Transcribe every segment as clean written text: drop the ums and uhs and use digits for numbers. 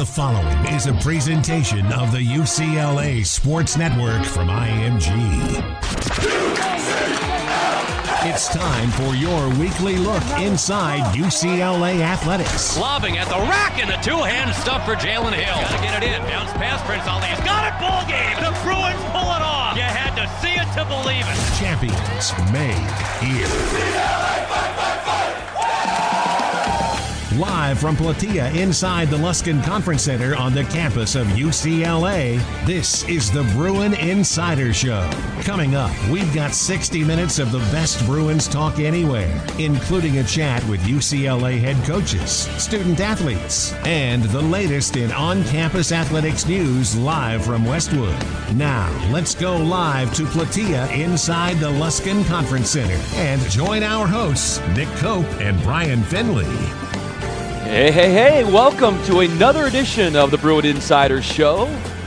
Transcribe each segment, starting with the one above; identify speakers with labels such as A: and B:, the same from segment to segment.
A: The following is a presentation of the UCLA Sports Network from IMG. It's time for your weekly look inside UCLA athletics.
B: Lobbing at the rack and the two-hand stuff for Jalen Hill. Got to get it in. Bounce pass, Prince Ali. He's got it, ball game. The Bruins pull it off. You had to see it to believe it.
A: Champions made here.
C: UCLA, fight, fight, fight!
A: Live from Platea inside the Luskin Conference Center on the campus of UCLA, this is the Bruin Insider Show. Coming up, we've got 60 minutes of the best Bruins talk anywhere, including a chat with UCLA head coaches, student athletes, and the latest in on-campus athletics news live from Westwood. Now, let's go live to Platea inside the Luskin Conference Center and join our hosts, Nick Cope and Brian Finley.
D: Hey, welcome to another edition of the Bruin Insider Show.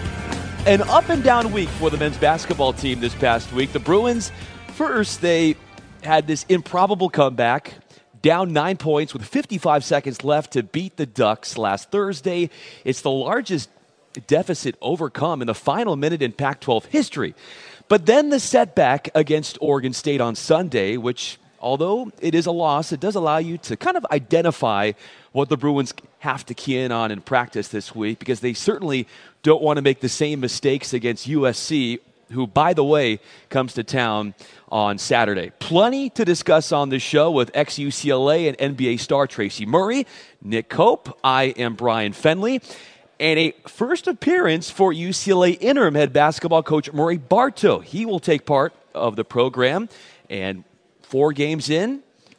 D: An up and down week for the men's basketball team this past week. The Bruins, first, they had this improbable comeback, down 9 points with 55 seconds left to beat the Ducks last Thursday. It's the largest deficit overcome in the final minute in Pac-12 history. But then the setback against Oregon State on Sunday, which, although it is a loss, it does allow you to kind of identify what the Bruins have to key in on in practice this week, because they certainly don't want to make the same mistakes against USC, who, by the way, comes to town on Saturday. Plenty to discuss on the show with ex-UCLA and NBA star Tracy Murray, Nick Cope. I am Brian Finley. And a first appearance for UCLA interim head basketball coach Murray Bartow. He will take part of the program, and 4 games in,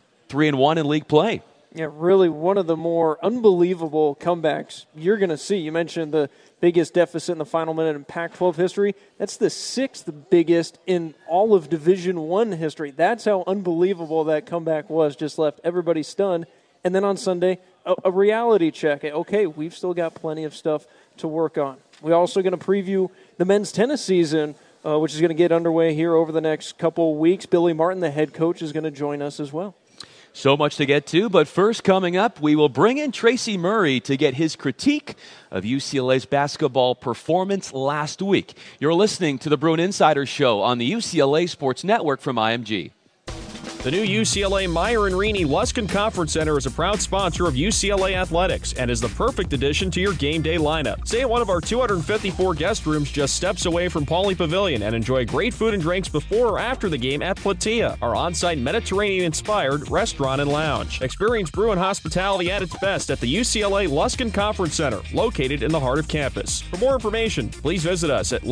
D: 3-1 in league play.
E: Yeah, really one of the more unbelievable comebacks you're going to see. You mentioned the biggest deficit in the final minute in Pac-12 history. That's the 6th biggest in all of Division I history. That's how unbelievable that comeback was. Just left everybody stunned. And then on Sunday, a reality check. Okay, we've still got plenty of stuff to work on. We're also going to preview the men's tennis season, which is going to get underway here over the next couple of weeks. Billy Martin, the head coach, is going to join us as well.
D: So much to get to, but first, coming up, we will bring in Tracy Murray to get his critique of UCLA's basketball performance last week. You're listening to the Bruin Insider Show on the UCLA Sports Network from IMG.
F: The new UCLA Meyer and Rini Luskin Conference Center is a proud sponsor of UCLA Athletics and is the perfect addition to your game day lineup. Stay at one of our 254 guest rooms just steps away from Pauley Pavilion and enjoy great food and drinks before or after the game at Platea, our on-site Mediterranean-inspired restaurant and lounge. Experience Bruin hospitality at its best at the UCLA Luskin Conference Center, located in the heart of campus. For more information, please visit us at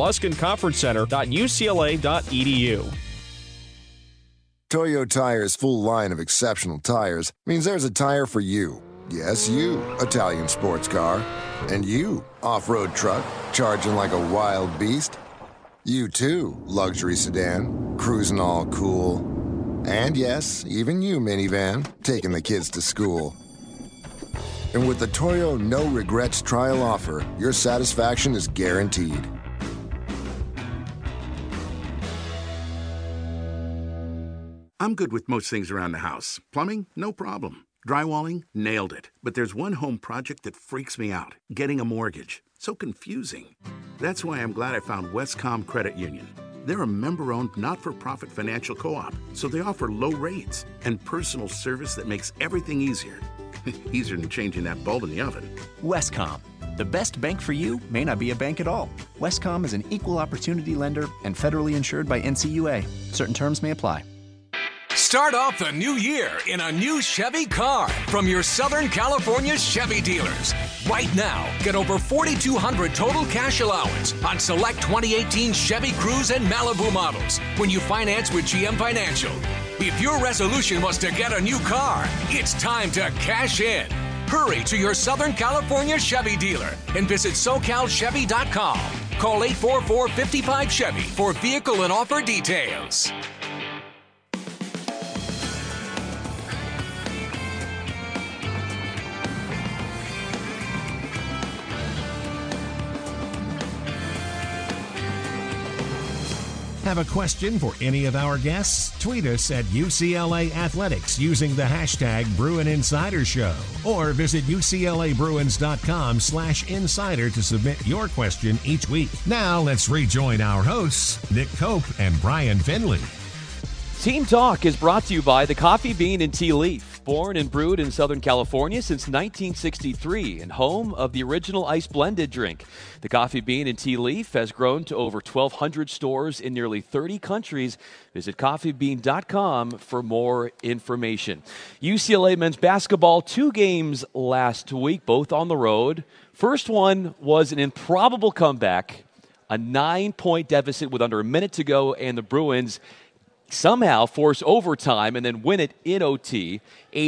F: luskinconferencecenter.ucla.edu.
G: Toyo Tire's full line of exceptional tires means there's a tire for you. Yes, you, Italian sports car. And you, off-road truck, charging like a wild beast. You too, luxury sedan, cruising all cool. And yes, even you, minivan, taking the kids to school. And with the Toyo No Regrets trial offer, your satisfaction is guaranteed.
H: I'm good with most things around the house. Plumbing? No problem. Drywalling? Nailed it. But there's one home project that freaks me out. Getting a mortgage. So confusing. That's why I'm glad I found Westcom Credit Union. They're a member-owned, not-for-profit financial co-op, so they offer low rates and personal service that makes everything easier. Easier than changing that bulb in the oven.
I: Westcom. The best bank for you may not be a bank at all. Westcom is an equal opportunity lender and federally insured by NCUA. Certain terms may apply.
J: Start off the new year in a new Chevy car from your Southern California Chevy dealers. Right now, get over $4,200 total cash allowance on select 2018 Chevy Cruze and Malibu models when you finance with GM Financial. If your resolution was to get a new car, it's time to cash in. Hurry to your Southern California Chevy dealer and visit SoCalChevy.com. Call 844-55-CHEVY for vehicle and offer details.
A: Have a question for any of our guests? Tweet us at UCLA Athletics using the hashtag Bruin Insider Show, or visit UCLABruins.com/insider to submit your question each week. Now let's rejoin our hosts, Nick Cope and Brian Finley.
D: Team Talk is brought to you by the Coffee Bean and Tea Leaf. Born and brewed in Southern California since 1963 and home of the original ice blended drink. The Coffee Bean and Tea Leaf has grown to over 1,200 stores in nearly 30 countries. Visit coffeebean.com for more information. UCLA men's basketball, 2 games last week, both on the road. First one was an improbable comeback, a 9-point deficit with under a minute to go, and the Bruins somehow force overtime and then win it in OT,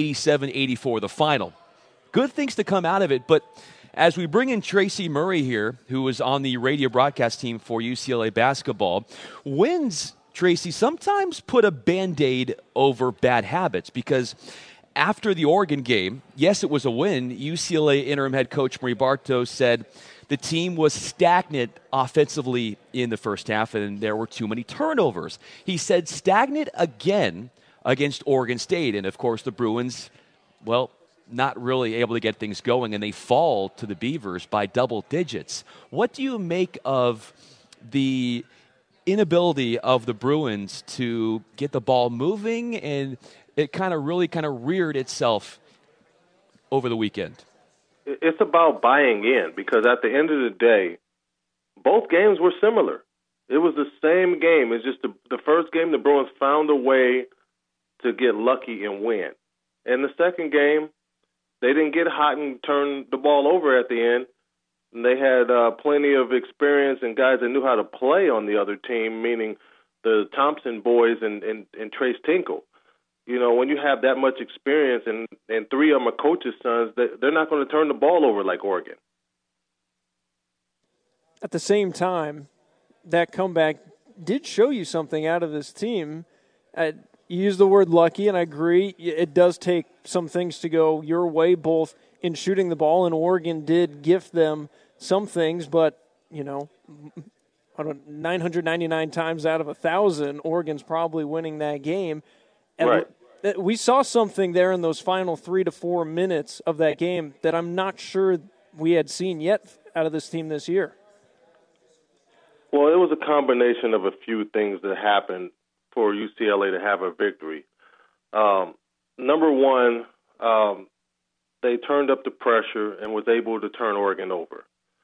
D: 87-84 the final. Good things to come out of it, but as we bring in Tracy Murray here, who was on the radio broadcast team for UCLA basketball, wins, Tracy, sometimes put a Band-Aid over bad habits, because after the Oregon game, yes, it was a win, UCLA interim head coach Marie Bartos said the team was stagnant offensively in the first half, and there were too many turnovers. He said stagnant again against Oregon State. And, of course, the Bruins, well, not really able to get things going, and they fall to the Beavers by double digits. What do you make of the inability of the Bruins to get the ball moving, and it really reared itself over the weekend?
K: It's about buying in, because at the end of the day, both games were similar. It was the same game. It's just the first game, the Bruins found a way to get lucky and win. And the second game, they didn't get hot and turn the ball over at the end. And they had plenty of experience and guys that knew how to play on the other team, meaning the Thompson boys and Trace Tinkle. You know, when you have that much experience and 3 of them are coaches' sons, they're not going to turn the ball over like Oregon.
E: At the same time, that comeback did show you something out of this team. You used the word lucky, and I agree. It does take some things to go your way, both in shooting the ball, and Oregon did gift them some things, but, 999 times out of 1,000, Oregon's probably winning that game. And
K: right.
E: We saw something there in those final 3 to 4 minutes of that game that I'm not sure we had seen yet out of this team this year.
K: Well, it was a combination of a few things that happened for UCLA to have a victory. Number one, they turned up the pressure and was able to turn Oregon over.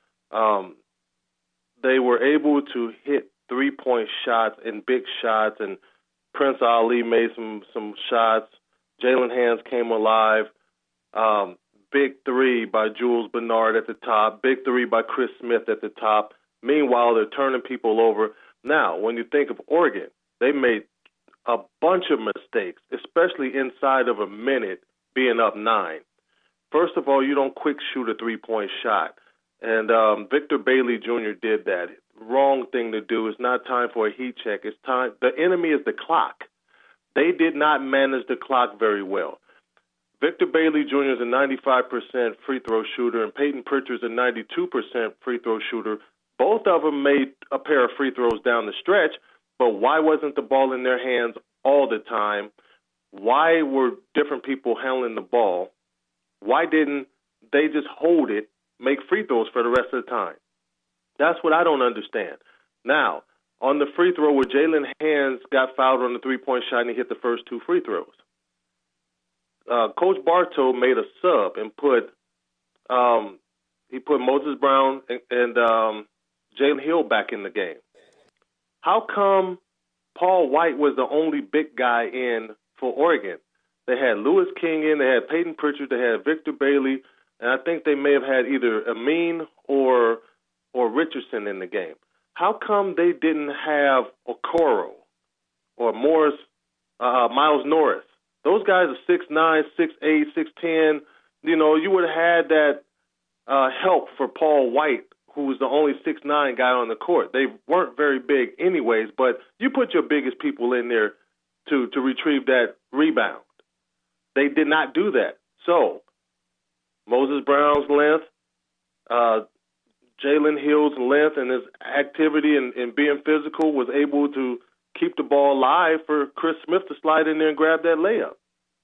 K: They were able to hit 3-point shots and big shots, and Prince Ali made some shots. Jalen Hands came alive. Big 3 by Jules Bernard at the top. Big 3 by Chris Smith at the top. Meanwhile, they're turning people over. Now, when you think of Oregon, they made a bunch of mistakes, especially inside of a minute being up 9. First of all, you don't quick shoot a 3-point shot. And Victor Bailey Jr. did that. Wrong thing to do. It's not time for a heat check. It's time. The enemy is the clock. They did not manage the clock very well. Victor Bailey Jr. is a 95% free throw shooter, and Peyton Pritchard is a 92% free throw shooter. Both of them made a pair of free throws down the stretch, but why wasn't the ball in their hands all the time? Why were different people handling the ball? Why didn't they just hold it, make free throws for the rest of the time? That's what I don't understand. Now, on the free throw where Jalen Hands got fouled on the 3-point shot and he hit the first 2 free throws, Coach Bartow made a sub and put Moses Brown and Jalen Hill back in the game. How come Paul White was the only big guy in for Oregon? They had Lewis King in, they had Peyton Pritchard, they had Victor Bailey, and I think they may have had either Amin or Richardson in the game. How come they didn't have Okoro or Morris, Miles Norris? Those guys are 6'9", 6'8", 6'10". You know, you would have had that help for Paul White, who was the only 6'9" guy on the court. They weren't very big anyways, but you put your biggest people in there to retrieve that rebound. They did not do that. So Moses Brown's length, Jalen Hill's length and his activity and being physical was able to keep the ball alive for Chris Smith to slide in there and grab that layup.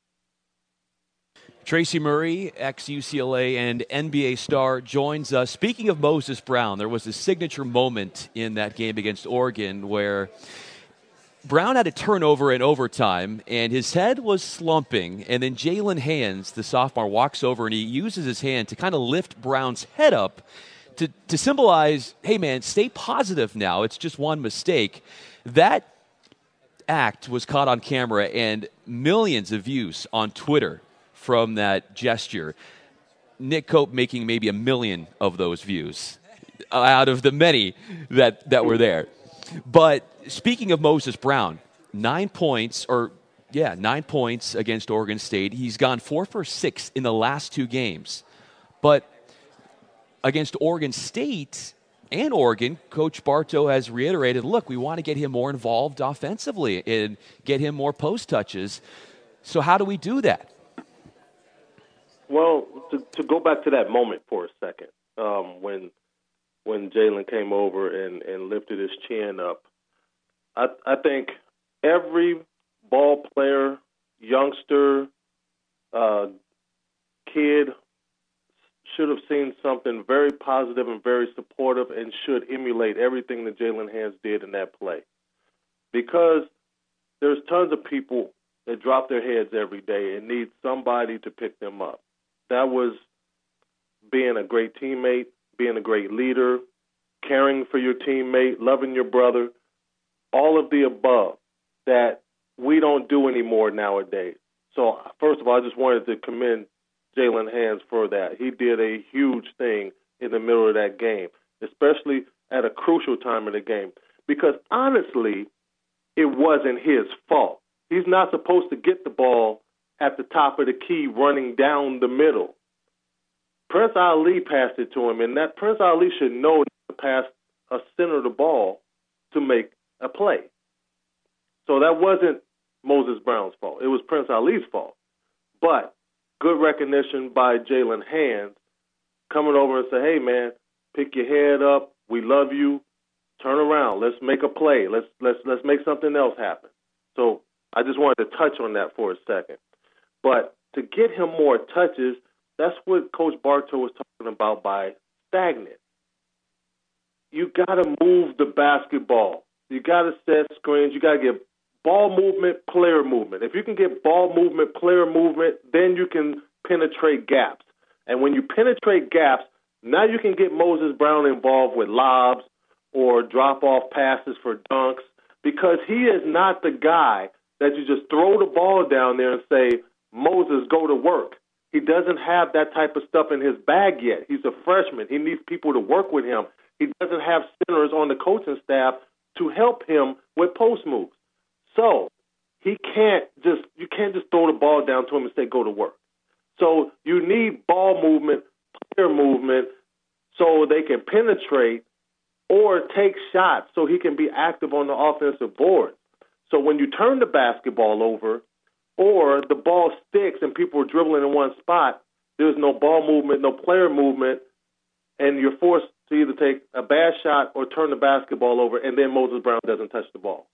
D: Tracy Murray, ex-UCLA and NBA star, joins us. Speaking of Moses Brown, there was a signature moment in that game against Oregon where Brown had a turnover in overtime, and his head was slumping, and then Jalen Hands, the sophomore, walks over, and he uses his hand to kind of lift Brown's head up to symbolize, hey, man, stay positive now. It's just one mistake. That act was caught on camera, and millions of views on Twitter from that gesture. Nick Cope making maybe 1 million of those views out of the many that were there. But speaking of Moses Brown, 9 points against Oregon State. He's gone 4 for 6 in the last 2 games. But against Oregon State and Oregon, Coach Bartow has reiterated, look, we want to get him more involved offensively and get him more post touches. So how do we do that?
K: Well, to go back to that moment for a second, when Jalen came over and lifted his chin up, I think every ball player, youngster, kid should have seen something very positive and very supportive and should emulate everything that Jalen Hands did in that play. Because there's tons of people that drop their heads every day and need somebody to pick them up. That was being a great teammate, being a great leader, caring for your teammate, loving your brother, all of the above that we don't do anymore nowadays. So, first of all, I just wanted to commend Jalen Hands for that. He did a huge thing in the middle of that game, especially at a crucial time in the game, because honestly, it wasn't his fault. He's not supposed to get the ball at the top of the key running down the middle. Prince Ali passed it to him, and that Prince Ali should know to pass a center of the ball to make a play. So that wasn't Moses Brown's fault. It was Prince Ali's fault. But good recognition by Jalen Hands coming over and say, hey, man, pick your head up. We love you. Turn around. Let's make a play. Let's make something else happen. So I just wanted to touch on that for a second. But to get him more touches, that's what Coach Bartow was talking about by stagnant. You got to move the basketball. You got to set screens. You got to get ball movement, player movement. If you can get ball movement, player movement, then you can penetrate gaps. And when you penetrate gaps, now you can get Moses Brown involved with lobs or drop-off passes for dunks, because he is not the guy that you just throw the ball down there and say, Moses, go to work. He doesn't have that type of stuff in his bag yet. He's a freshman. He needs people to work with him. He doesn't have centers on the coaching staff to help him with post moves. So you can't just throw the ball down to him and say, go to work. So you need ball movement, player movement, so they can penetrate or take shots so he can be active on the offensive board. So when you turn the basketball over or the ball sticks and people are dribbling in one spot, there's no ball movement, no player movement, and you're forced to either take a bad shot or turn the basketball over, and then Moses Brown doesn't touch the ball.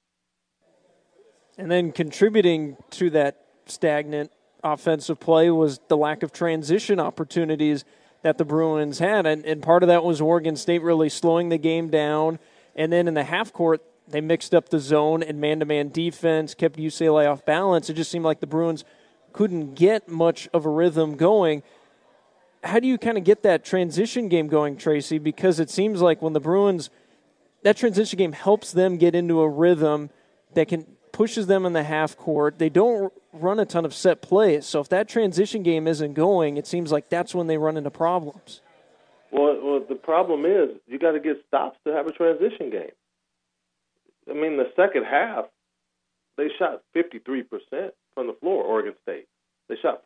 E: And then contributing to that stagnant offensive play was the lack of transition opportunities that the Bruins had. And part of that was Oregon State really slowing the game down. And then in the half court, they mixed up the zone and man-to-man defense, kept UCLA off balance. It just seemed like the Bruins couldn't get much of a rhythm going. How do you kind of get that transition game going, Tracy? Because it seems like when the Bruins, that transition game helps them get into a rhythm that pushes them in the half court. They don't run a ton of set plays. So if that transition game isn't going, it seems like that's when they run into problems.
K: Well, the problem is you got to get stops to have a transition game. I mean, the second half, they shot 53% from the floor, Oregon State. They shot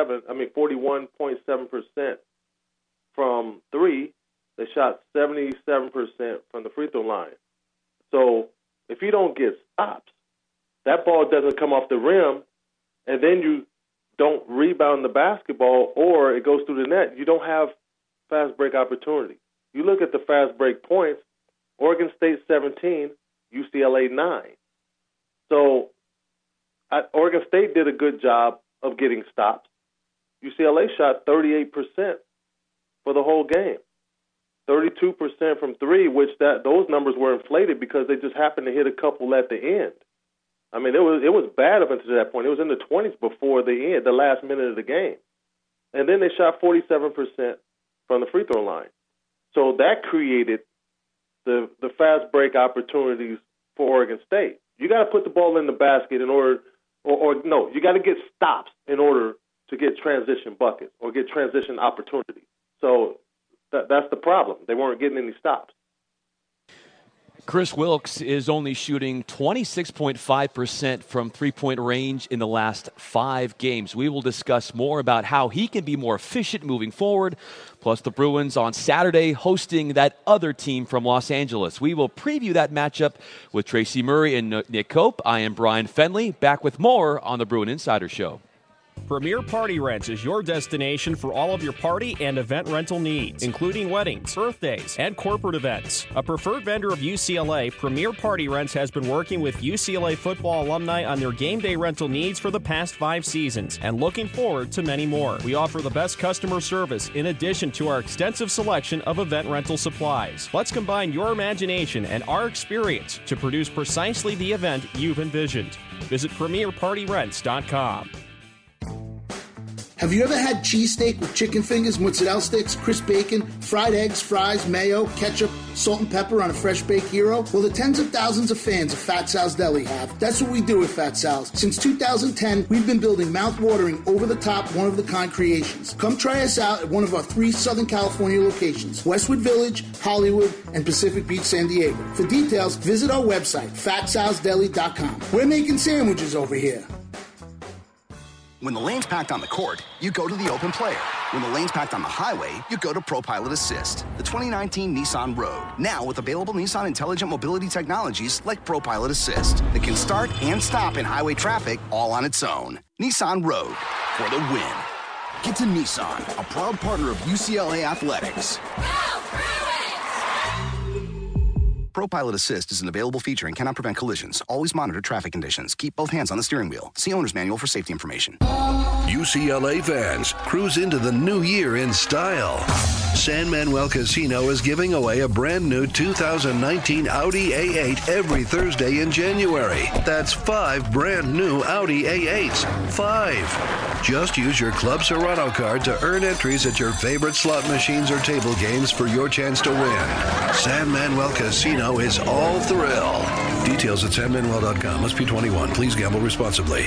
K: 41.7% from three. They shot 77% from the free throw line. So if you don't get stops, that ball doesn't come off the rim, and then you don't rebound the basketball or it goes through the net, you don't have fast break opportunity. You look at the fast break points, Oregon State 17, UCLA 9. So Oregon State did a good job of getting stops. UCLA shot 38% for the whole game, 32% from three, which those numbers were inflated because they just happened to hit a couple at the end. I mean, it was bad up until that point. It was in the 20s before the end, the last minute of the game. And then they shot 47% from the free throw line. So that created the fast break opportunities for Oregon State. You got to put the ball in the basket in order, or no, you got to get stops in order to get transition buckets or get transition opportunities. So that's the problem. They weren't getting any stops.
D: Chris Wilkes is only shooting 26.5% from three-point range in the last 5 games. We will discuss more about how he can be more efficient moving forward, plus the Bruins on Saturday hosting that other team from Los Angeles. We will preview that matchup with Tracy Murray and Nick Cope. I am Brian Fenley, back with more on the Bruin Insider Show.
F: Premier Party Rents is your destination for all of your party and event rental needs, including weddings, birthdays, and corporate events. A preferred vendor of UCLA, Premier Party Rents has been working with UCLA football alumni on their game day rental needs for the past 5 seasons and looking forward to many more. We offer the best customer service in addition to our extensive selection of event rental supplies. Let's combine your imagination and our experience to produce precisely the event you've envisioned. Visit PremierPartyRents.com.
L: Have you ever had cheesesteak with chicken fingers, mozzarella sticks, crisp bacon, fried eggs, fries, mayo, ketchup, salt and pepper on a fresh baked hero? Well, the tens of thousands of fans of Fat Sal's Deli have. That's what we do at Fat Sal's. Since 2010, we've been building mouth-watering, over-the-top, one-of-the-kind creations. Come try us out at one of our 3 Southern California locations, Westwood Village, Hollywood, and Pacific Beach, San Diego. For details, visit our website, fatsalsdeli.com. We're making sandwiches over here.
M: When the lane's packed on the court, you go to the open player. When the lane's packed on the highway, you go to ProPilot Assist, the 2019 Nissan Rogue. Now with available Nissan intelligent mobility technologies like ProPilot Assist that can start and stop in highway traffic all on its own. Nissan Rogue, for the win. Get to Nissan, a proud partner of UCLA Athletics. ProPilot Assist is an available feature and cannot prevent collisions. Always monitor traffic conditions. Keep both hands on the steering wheel. See owner's manual for safety information.
N: UCLA fans, cruise into the new year in style. San Manuel Casino is giving away a brand new 2019 Audi A8 every Thursday in January. That's 5 brand new Audi A8s. 5. Just use your Club Serrano card to earn entries at your favorite slot machines or table games for your chance to win. San Manuel Casino is all thrill. Details at sanmanuel.com. Must be 21. Please gamble responsibly.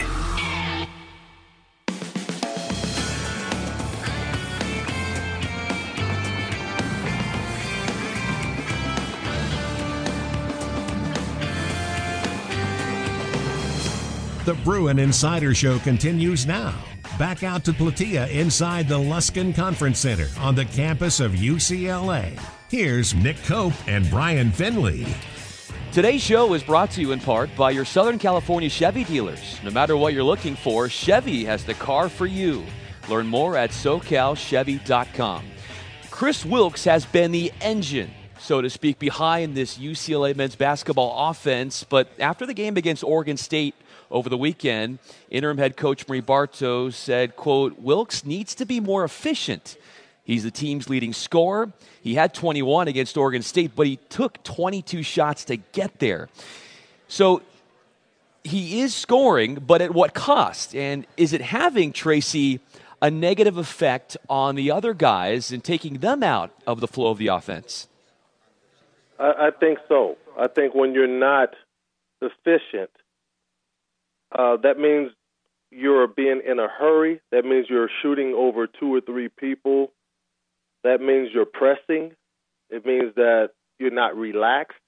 A: The Bruin Insider Show continues now. Back out to Platea inside the Luskin Conference Center on the campus of UCLA. Here's Nick Cope and Brian Finley.
D: Today's show is brought to you in part by your Southern California Chevy dealers. No matter what you're looking for, Chevy has the car for you. Learn more at SoCalChevy.com. Chris Wilkes has been the engine, so to speak, behind this UCLA men's basketball offense. But after the game against Oregon State over the weekend, interim head coach Marie Bartow said, quote, Wilkes needs to be more efficient. He's the team's leading scorer. He had 21 against Oregon State, but he took 22 shots to get there. So he is scoring, but at what cost? And is it having, Tracy, a negative effect on the other guys and taking them out of the flow of the offense?
K: I think so. I think when you're not efficient, that means you're being in a hurry. That means you're shooting over 2 or 3 people. That means you're pressing. It means that you're not relaxed.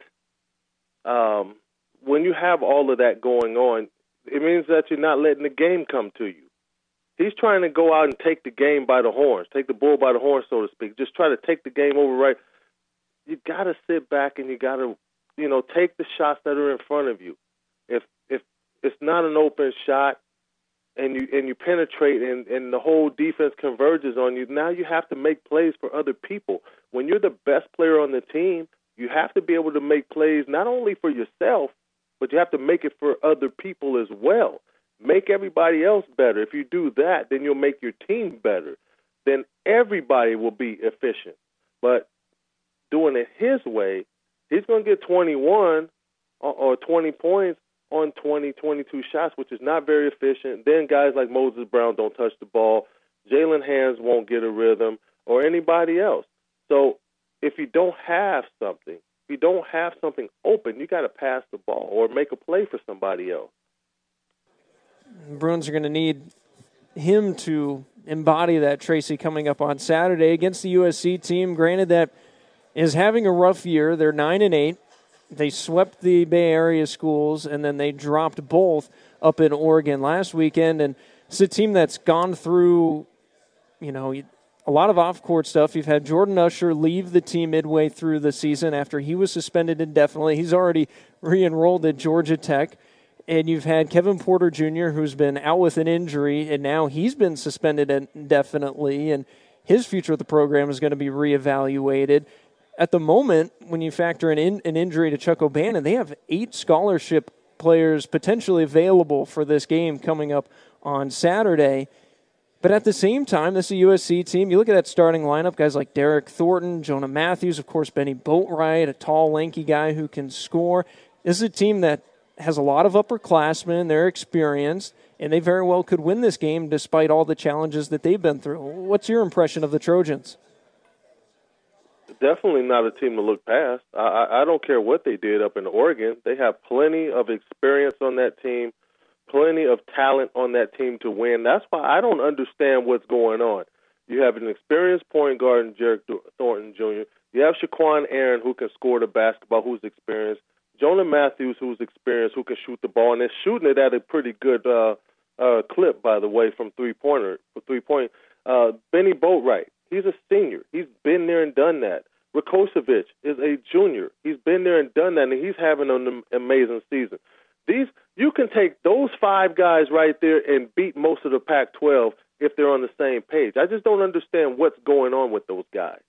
K: When you have all of that going on, it means that you're not letting the game come to you. He's trying to go out and take the game by the horns, take the bull by the horns, so to speak. Just try to take the game over right. You got to sit back and you got to, take the shots that are in front of you. If it's not an open shot and you penetrate and the whole defense converges on you, now you have to make plays for other people. When you're the best player on the team, You have to be able to make plays not only for yourself, but you have to make it for other people as well. Make everybody else better. If you do that, then you'll make your team better. Then everybody will be efficient. But doing it his way, he's going to get 21 or 20 points on 20, 22 shots, which is not very efficient. Then guys like Moses Brown don't touch the ball. Jalen Hands won't get a rhythm, or anybody else. So if you don't have something, open, you got to pass the ball or make a play for somebody else.
E: The Bruins are going to need him to embody that, Tracy, coming up on Saturday against the USC team. Granted, that is having a rough year. They're 9-8. They swept the Bay Area schools, and then they dropped both up in Oregon last weekend. And it's a team that's gone through, a lot of off-court stuff. You've had Jordan Usher leave the team midway through the season after he was suspended indefinitely. He's already re-enrolled at Georgia Tech. And you've had Kevin Porter Jr., who's been out with an injury, and now he's been suspended indefinitely, and his future with the program is going to be reevaluated. At the moment, when you factor in an injury to Chuck O'Bannon, they have 8 scholarship players potentially available for this game coming up on Saturday. But at the same time, this is a USC team. You look at that starting lineup, guys like Derek Thornton, Jonah Matthews, of course, Benny Boatwright, a tall, lanky guy who can score. This is a team that has a lot of upperclassmen. They're experienced, and they very well could win this game despite all the challenges that they've been through. What's your impression of the Trojans?
K: Definitely not a team to look past. I don't care what they did up in Oregon. They have plenty of experience on that team, plenty of talent on that team to win. That's why I don't understand what's going on. You have an experienced point guard in Derek Thornton Jr. You have Shaquan Aaron, who can score the basketball, who's experienced. Jonah Matthews, who's experienced, who can shoot the ball, and they're shooting it at a pretty good clip, by the way, from three-point. Benny Boatwright, he's a senior. He's been there and done that. Rakocevic is a junior. He's been there and done that, and he's having an amazing season. You can take those 5 guys right there and beat most of the Pac-12 if they're on the same page. I just don't understand what's going on with those guys.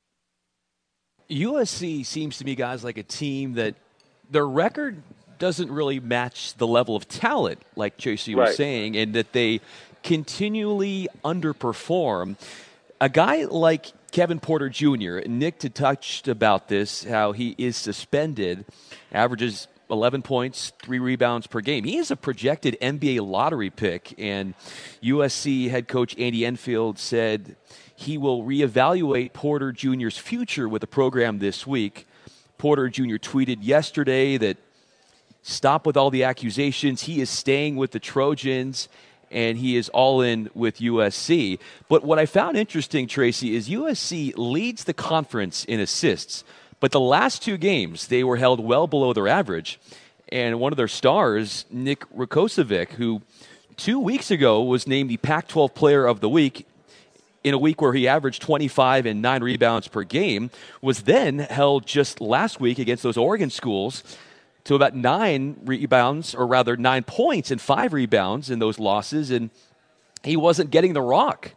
D: USC seems to be, guys, like a team that their record doesn't really match the level of talent, like Tracy was saying, and that they continually underperform. A guy like Kevin Porter Jr., Nick had touched about this, how he is suspended, averages 11 points, 3 rebounds per game. He is a projected NBA lottery pick, and USC head coach Andy Enfield said he will reevaluate Porter Jr.'s future with the program this week. Porter Jr. tweeted yesterday that stop with all the accusations. He is staying with the Trojans, and he is all in with USC. But what I found interesting, Tracy, is USC leads the conference in assists. But the last 2 games, they were held well below their average. And one of their stars, Nick Rakocevic, who 2 weeks ago was named the Pac-12 Player of the Week, in a week where he averaged 25 and 9 rebounds per game, was then held just last week against those Oregon schools to about 9 rebounds, or rather 9 points and 5 rebounds in those losses, and he wasn't getting the rock.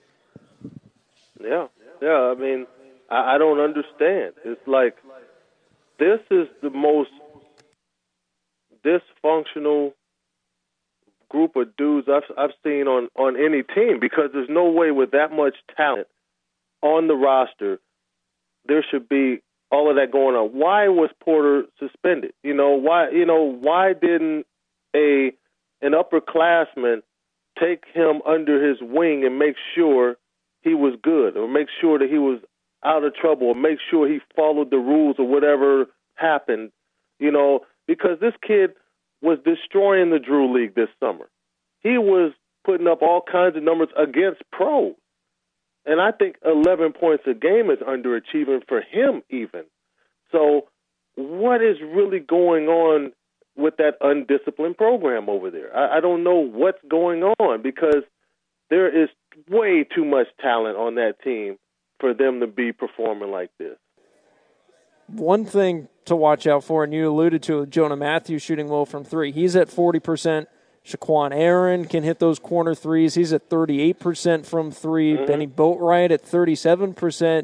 K: Yeah. I mean, I don't understand. It's like this is the most dysfunctional group of dudes I've seen on any team, because there's no way with that much talent on the roster there should be all of that going on. Why was Porter suspended? Why didn't an upperclassman take him under his wing and make sure he was good, or make sure that he was out of trouble, or make sure he followed the rules or whatever happened, because this kid was destroying the Drew League this summer. He was putting up all kinds of numbers against pros. And I think 11 points a game is underachieving for him even. So what is really going on with that undisciplined program over there? I don't know what's going on, because there is way too much talent on that team for them to be performing like this.
E: One thing to watch out for, and you alluded to Jonah Matthews shooting well from 3. He's at 40%. Shaquan Aaron can hit those corner threes. He's at 38% from 3. Mm-hmm. Benny Boatwright at 37%.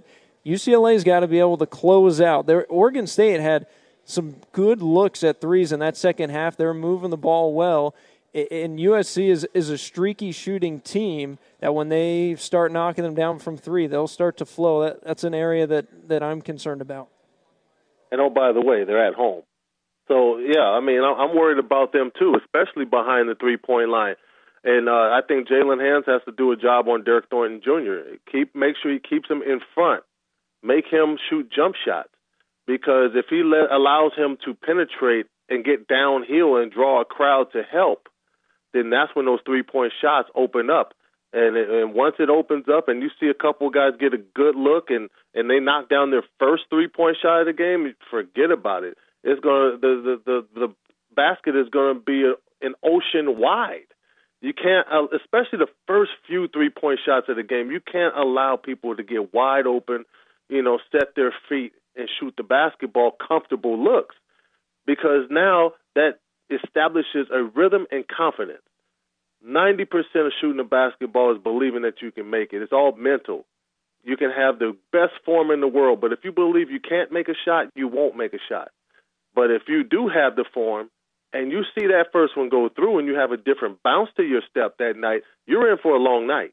E: UCLA's got to be able to close out. Oregon State had some good looks at threes in that second half. They were moving the ball well. And USC is a streaky shooting team that when they start knocking them down from three, they'll start to flow. That's an area that I'm concerned about.
K: And, oh, by the way, they're at home. So, yeah, I mean, I'm worried about them too, especially behind the three-point line. And I think Jalen Hands has to do a job on Derek Thornton Jr. Make sure he keeps him in front. Make him shoot jump shots. Because if he allows him to penetrate and get downhill and draw a crowd to help, then that's when those three-point shots open up. And once it opens up and you see a couple guys get a good look and they knock down their first three-point shot of the game, forget about it. It's gonna the basket is gonna be an ocean wide. You can't, especially the first few three-point shots of the game. You can't allow people to get wide open, set their feet and shoot the basketball comfortable looks, because now that establishes a rhythm and confidence. 90% of shooting a basketball is believing that you can make it. It's all mental. You can have the best form in the world, but if you believe you can't make a shot, you won't make a shot. But if you do have the form and you see that first one go through and you have a different bounce to your step that night, you're in for a long night.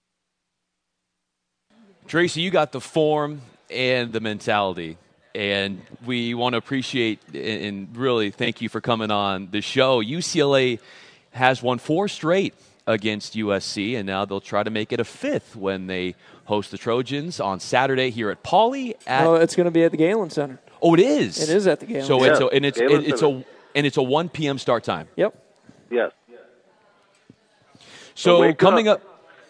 D: Tracy, you got the form and the mentality, and we want to appreciate and really thank you for coming on the show. UCLA has won 4 straight against USC, and now they'll try to make it a 5th when they host the Trojans on Saturday here at Pauley.
E: No, it's going to be at the Galen Center.
D: Oh, it is?
E: It is at the Galen
D: Center.
E: So
D: it's a 1 p.m. start time.
E: Yep.
K: Yes.
D: So coming up.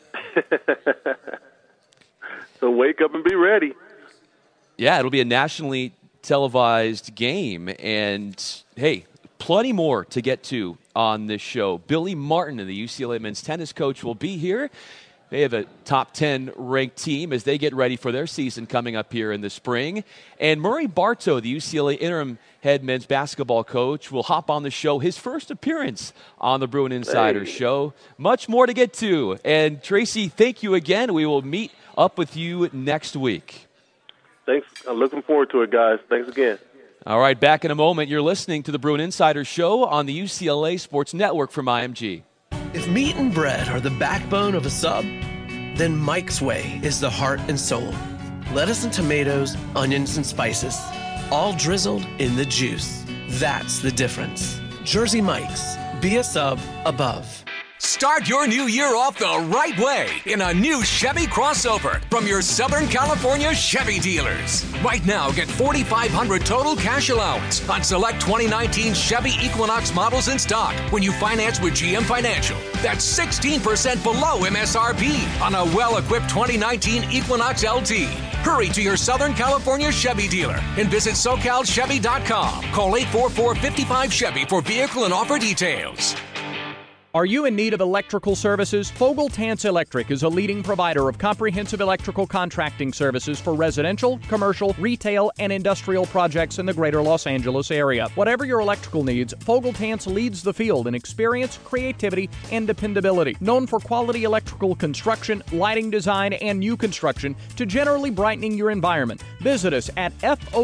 K: So wake up and be ready.
D: Yeah, it'll be a nationally televised game. And, hey, plenty more to get to on this show. Billy Martin, the UCLA men's tennis coach, will be here. They have a top 10 ranked team as they get ready for their season coming up here in the spring. And Murray Bartow, the UCLA interim head men's basketball coach, will hop on the show, his first appearance on the Bruin Insider Show. Much more to get to. And Tracy, thank you again. We will meet up with you next week.
K: Thanks. I'm looking forward to it, guys. Thanks again.
D: All right, back in a moment. You're listening to the Bruin Insider Show on the UCLA Sports Network from IMG.
O: If meat and bread are the backbone of a sub, then Mike's Way is the heart and soul. Lettuce and tomatoes, onions and spices, all drizzled in the juice. That's the difference. Jersey Mike's. Be a sub above.
J: Start your new year off the right way in a new Chevy crossover from your Southern California Chevy dealers. Right now, get $4,500 total cash allowance on select 2019 Chevy Equinox models in stock when you finance with GM Financial. That's 16% below MSRP on a well-equipped 2019 Equinox LT. Hurry to your Southern California Chevy dealer and visit SoCalChevy.com. Call 844-55-CHEVY for vehicle and offer details.
F: Are you in need of electrical services? Fogel Tance Electric is a leading provider of comprehensive electrical contracting services for residential, commercial, retail, and industrial projects in the greater Los Angeles area. Whatever your electrical needs, Fogel Tance leads the field in experience, creativity, and dependability. Known for quality electrical construction, lighting design, and new construction to generally brightening your environment. Visit us at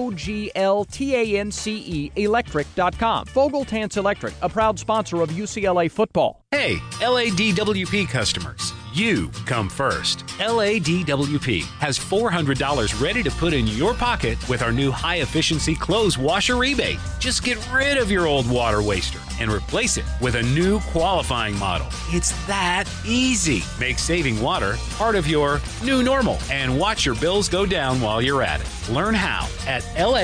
F: FOGLTANCE electric.com. Fogel Tance Electric, a proud sponsor of UCLA football.
P: Hey, LADWP customers, you come first. LADWP has $400 ready to put in your pocket with our new high-efficiency clothes washer rebate. Just get rid of your old water waster and replace it with a new qualifying model. It's that easy. Make saving water part of your new normal and watch your bills go down while you're at it. Learn how at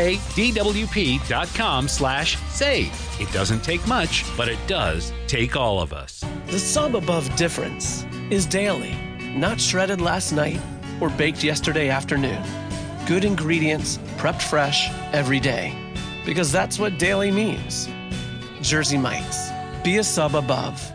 P: LADWP.com/save. It doesn't take much, but it does take all of us.
O: The sub above difference is daily, not shredded last night or baked yesterday afternoon. Good ingredients, prepped fresh every day. Because that's what daily means. Jersey Mike's. Be a sub above.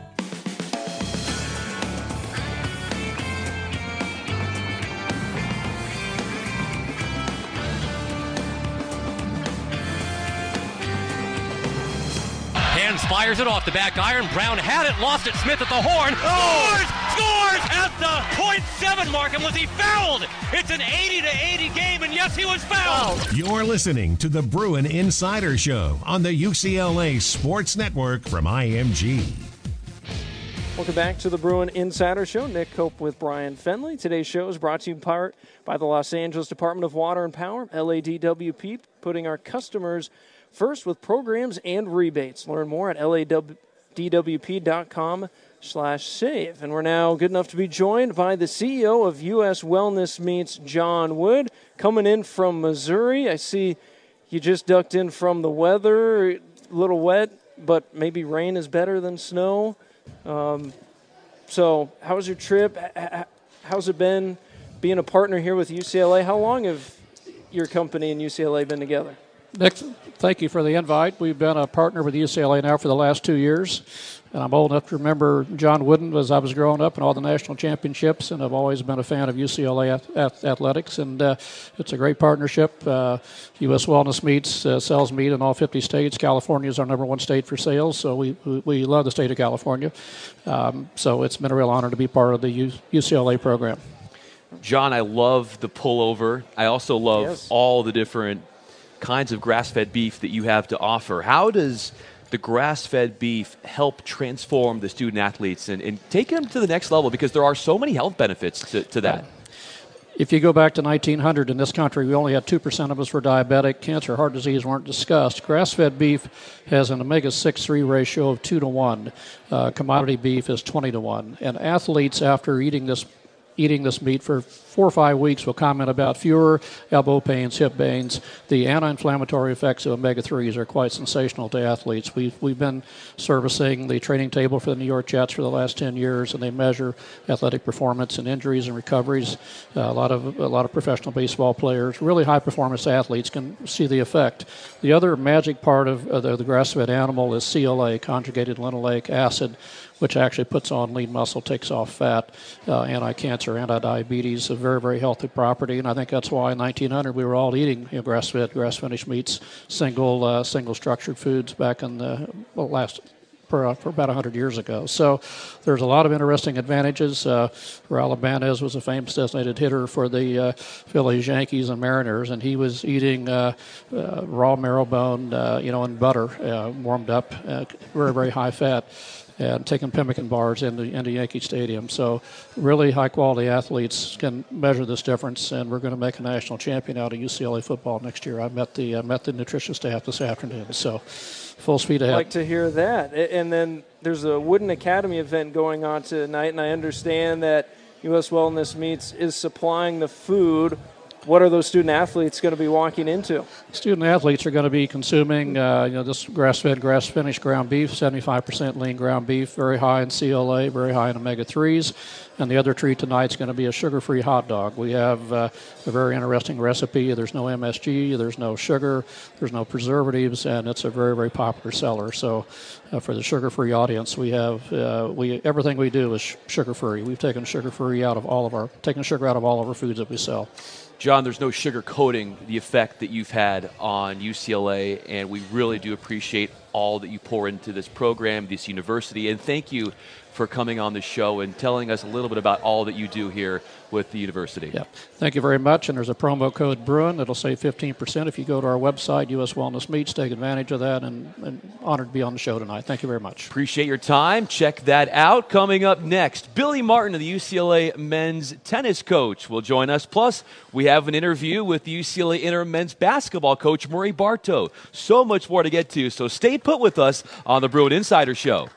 B: Fires it off the back iron. Brown had it, lost it. Smith at the horn. Scores! scores at the .7 mark, and was he fouled? It's an 80-80 game, and yes, he was fouled.
A: You're listening to the Bruin Insider Show on the UCLA Sports Network from IMG.
E: Welcome back to the Bruin Insider Show. Nick Cope with Brian Fenley. Today's show is brought to you in part by the Los Angeles Department of Water and Power, LADWP, putting our customers first with programs and rebates. Learn more at ladwp.com/save. And we're now good enough to be joined by the CEO of U.S. Wellness Meats, John Wood, coming in from Missouri. I see you just ducked in from the weather, a little wet, but maybe rain is better than snow. So how was your trip? How's it been being a partner here with UCLA? How long have your company and UCLA been together?
Q: Nick, thank you for the invite. We've been a partner with UCLA now for the last 2 years. And I'm old enough to remember John Wooden as I was growing up and all the national championships, and I've always been a fan of UCLA athletics. And it's a great partnership. U.S. Wellness Meats sells meat in all 50 states. California is our number one state for sales, so we love the state of California. So it's been a real honor to be part of the UCLA program.
D: John, I love the pullover. I also love all the different kinds of grass-fed beef that you have to offer. How does the grass-fed beef help transform the student athletes and take them to the next level? Because there are so many health benefits to that.
Q: If you go back to 1900 in this country, we only had 2% of us were diabetic. Cancer, heart disease weren't discussed. Grass-fed beef has an omega-6-3 ratio of 2-to-1. Commodity beef is 20-to-1. And athletes, after eating this meat for 4 or 5 weeks, will comment about fewer elbow pains, hip pains. The anti-inflammatory effects of omega-3s are quite sensational to athletes. We've been servicing the training table for the New York Jets for the last 10 years, and they measure athletic performance and injuries and recoveries. A lot of professional baseball players, really high-performance athletes, can see the effect. The other magic part of the grass-fed animal is CLA, conjugated linoleic acid, which actually puts on lean muscle, takes off fat, anti-cancer, anti-diabetes, a very, very healthy property. And I think that's why in 1900 we were all eating grass-fed, grass-finished meats, single structured foods back in the for about 100 years ago. So there's a lot of interesting advantages. Raul Ibanez was a famous designated hitter for the Phillies, Yankees, and Mariners, and he was eating raw marrow bone, in butter, warmed up, very, very high fat, and taking pemmican bars into Yankee Stadium. So really high-quality athletes can measure this difference, and we're going to make a national champion out of UCLA football next year. I met the nutrition staff this afternoon, so full speed ahead.
E: I'd like to hear that. And then there's a Wooden Academy event going on tonight, and I understand that U.S. Wellness Meats is supplying the food. What are those student athletes going to be walking into?
Q: Student athletes are going to be consuming this grass-fed, grass-finished ground beef, 75% lean ground beef, very high in CLA, very high in omega-3s. And the other treat tonight is going to be a sugar-free hot dog. We have a very interesting recipe. There's no MSG, there's no sugar, there's no preservatives, and it's a very, very popular seller. So for the sugar-free audience, we have everything we do is sugar-free. We've taken sugar out of all of our foods that we sell.
D: John, there's no sugar coating the effect that you've had on UCLA, and we really do appreciate all that you pour into this program, this university, and thank you for coming on the show and telling us a little bit about all that you do here with the university.
Q: Yeah, thank you very much. And there's a promo code Bruin. It'll save 15% if you go to our website, U.S. Wellness Meats. Take advantage of that, and honored to be on the show tonight. Thank you very much.
D: Appreciate your time. Check that out. Coming up next, Billy Martin, the UCLA men's tennis coach, will join us. Plus, we have an interview with the UCLA interim men's basketball coach, Murray Bartow. So much more to get to, so stay put with us on the Bruin Insider Show.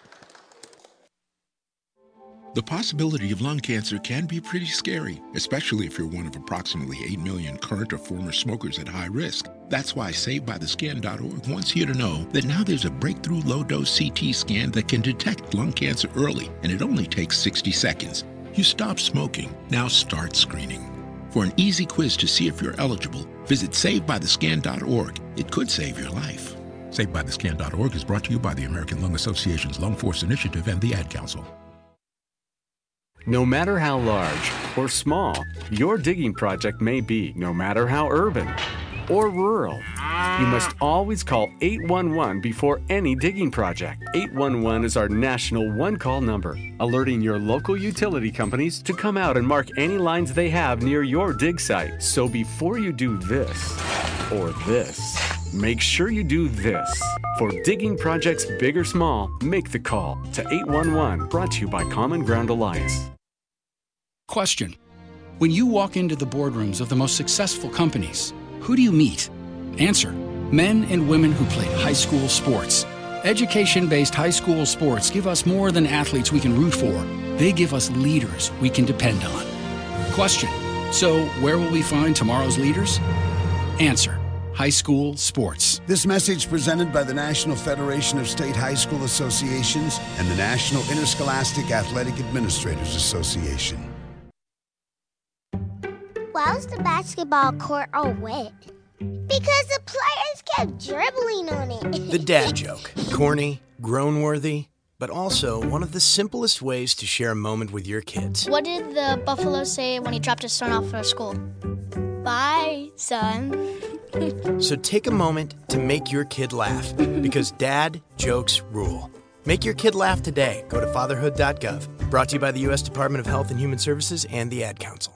H: The possibility of lung cancer can be pretty scary, especially if you're one of approximately 8 million current or former smokers at high risk. That's why SaveByTheScan.org wants you to know that now there's a breakthrough low-dose CT scan that can detect lung cancer early, and it only takes 60 seconds. You stop smoking, now start screening. For an easy quiz to see if you're eligible, visit SaveByTheScan.org. It could save your life. SaveByTheScan.org is brought to you by the American Lung Association's Lung Force Initiative and the Ad Council.
R: No matter how large or small your digging project may be, no matter how urban or rural. You must always call 811 before any digging project. 811 is our national one-call number, alerting your local utility companies to come out and mark any lines they have near your dig site. So before you do this or this, make sure you do this. For digging projects big or small, make the call to 811, brought to you by Common Ground Alliance.
S: Question. When you walk into the boardrooms of the most successful companies, who do you meet? Answer. Men and women who played high school sports. Education-based high school sports give us more than athletes we can root for. They give us leaders we can depend on. Question. So where will we find tomorrow's leaders? Answer. High school sports.
T: This message presented by the National Federation of State High School Associations and the National Interscholastic Athletic Administrators Association.
U: Why was the basketball court all wet? Because the players kept dribbling on it.
V: The dad joke. Corny, groan-worthy, but also one of the simplest ways to share a moment with your kids.
W: What did the buffalo say when he dropped his son off for school? Bye, son.
V: So take a moment to make your kid laugh, because dad jokes rule. Make your kid laugh today. Go to fatherhood.gov. Brought to you by the U.S. Department of Health and Human Services and the Ad Council.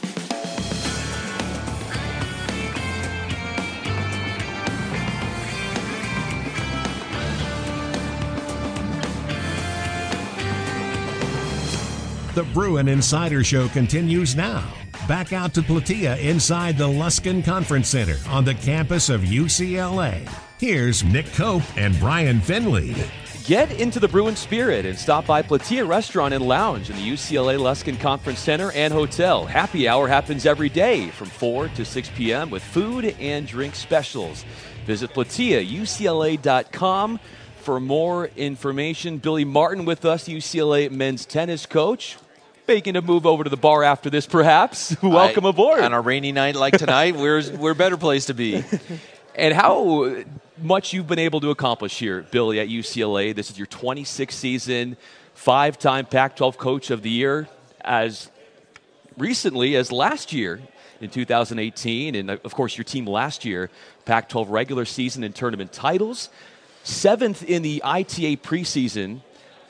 A: The Bruin Insider Show continues now. Back out to Platea inside the Luskin Conference Center on the campus of UCLA. Here's Nick Cope and Brian Finley.
D: Get into the Bruin spirit and stop by Platea Restaurant and Lounge in the UCLA Luskin Conference Center and Hotel. Happy hour happens every day from 4 to 6 p.m. with food and drink specials. Visit PlateaUCLA.com for more information. Billy Martin with us, UCLA men's tennis coach. Making a move over to the bar after this, perhaps. Welcome aboard.
X: On a rainy night like tonight, we're a better place to be.
D: And how much you've been able to accomplish here, Billy, at UCLA. This is your 26th season, 5-time Pac-12 Coach of the Year, as recently as last year in 2018. And, of course, your team last year, Pac-12 regular season and tournament titles. 7th in the ITA preseason.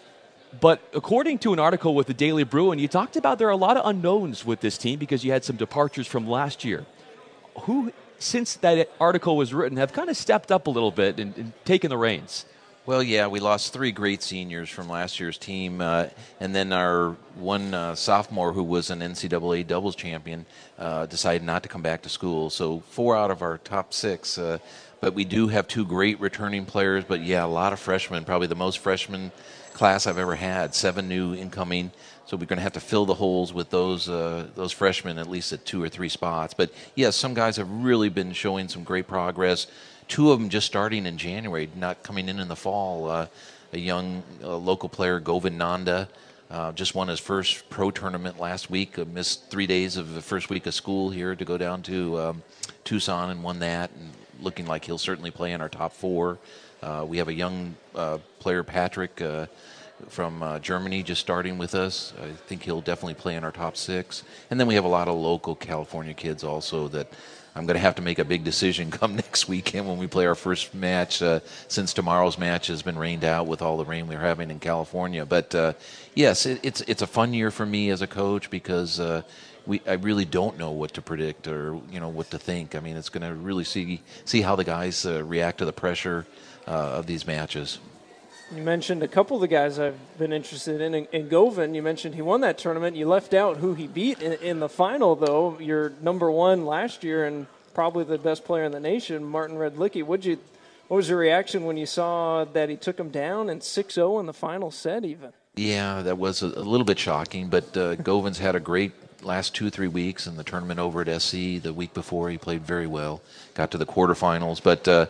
D: But according to an article with the Daily Bruin, you talked about there are a lot of unknowns with this team because you had some departures from last year. Who, since that article was written, have kind of stepped up a little bit and taken the reins?
X: Well, yeah, we lost 3 great seniors from last year's team, and then our one sophomore who was an NCAA doubles champion decided not to come back to school. So 4 out of our top 6. But we do have 2 great returning players. But, yeah, a lot of freshmen, probably the most freshmen class I've ever had, 7 new incoming. So we're going to have to fill the holes with those freshmen at least at 2 or 3 spots. But, yes, some guys have really been showing some great progress. 2 of them just starting in January, not coming in the fall. A young local player, Govind Nanda, just won his first pro tournament last week. Missed 3 days of the first week of school here to go down to Tucson and won that. And looking like he'll certainly play in our top 4. We have a young player, Patrick, from Germany, just starting with us. I think he'll definitely play in our top 6. And then we have a lot of local California kids also that I'm going to have to make a big decision come next weekend when we play our first match, since tomorrow's match has been rained out with all the rain we're having in California. But, yes, it's a fun year for me as a coach because I really don't know what to predict or, what to think. I mean, it's going to really see how the guys react to the pressure of these matches.
E: You mentioned a couple of the guys I've been interested in. In Govind, you mentioned he won that tournament. You left out who he beat in the final, though. Your number 1 last year and probably the best player in the nation, Martin Redlicki. What was your reaction when you saw that he took him down in 6-0 in the final set even? Yeah,
X: that was a little bit shocking, but Govind's had a great last 2-3 weeks in the tournament over at SC. The week before, he played very well, got to the quarterfinals. But,